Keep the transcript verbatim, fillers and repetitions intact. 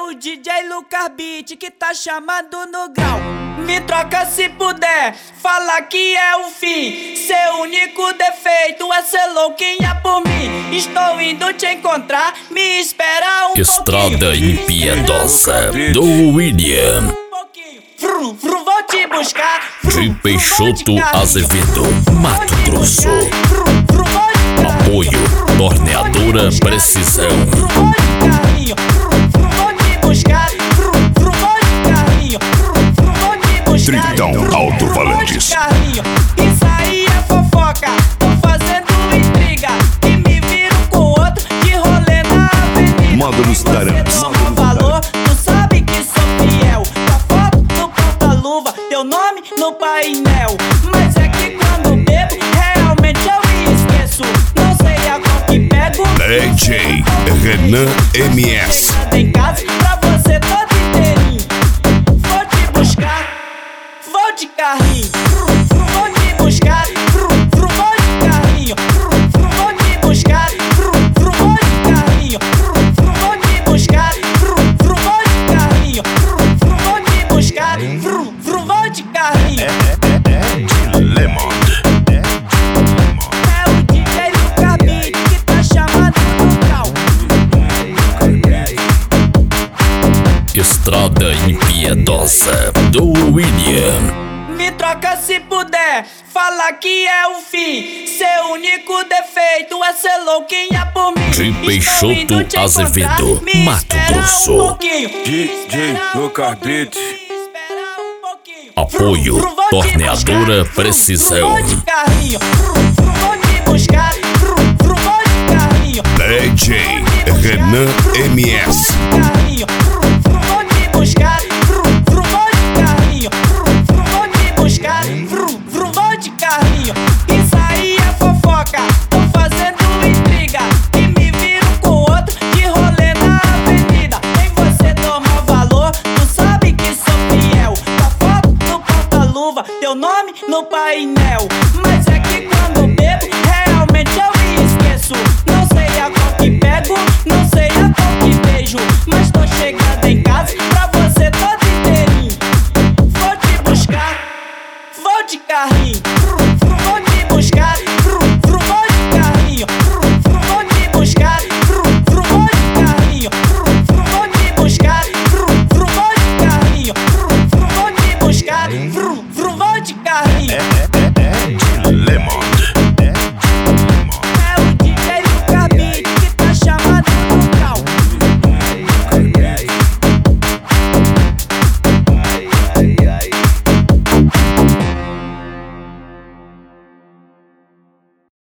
o D J Lucas Beat que tá chamando no grau. Me troca se puder, fala que é o fim. Seu único defeito é ser louquinha por mim. Estou indo te encontrar, me espera um Estrada pouquinho. Impiedosa do William Vrum, vrum, vou te buscar. de Peixoto Azevedo, Mato Grosso. Apoio Torneadora Precisão. Tritão Alto-Falantes. Isso aí é fofoca, tô fazendo intriga e me viro com outro de rolê na avenida. Módulos Tarantes. Você toma valor, tu sabe que sou fiel. Tua foto no porta-luva, teu nome no painel. Mas é que quando bebo, realmente eu me esqueço. Não sei a qual que pego. D J Renan M S. Em casa pra você todo inteirinho. Vou te buscar, vou de carrinho. Vou te buscar, vou de carrinho. Vou te buscar, vou de carrinho. Vou te buscar, vou de carrinho. Vou te buscar, vou de carrinho. Lemon. É o D J Lucas Beat que tá chamando no grau. Estrada Impiedosa do William Me troca se puder, fala que é o fim. Seu único defeito é ser louquinha por mim. de Estou Peixoto indo te Azevedo, encontrar, me Mato espera Grosso. um pouquinho. D J Lucas Beat. Espera um pouquinho. Apoio Vrum, vrum, vou te Torneadora buscar. Precisão. Vrum, vrum, vou de carrinho. Vrum, vrum, vou te buscar. Vrum, vrum, vou de carrinho. D J Renan M S. Carrinho. Vrum, vrum, vou te buscar. Vrum, vrum, vou de carrinho. Vrum, vrum, vou te buscar. Vrum, vrum, vou de carrinho. Isso aí é fofoca, tô fazendo intriga e me viro com outro de rolê na avenida. Nem você toma valor, tu sabe que sou fiel. Tua foto no porta-luva, teu nome no painel. Mas é que quando bebo,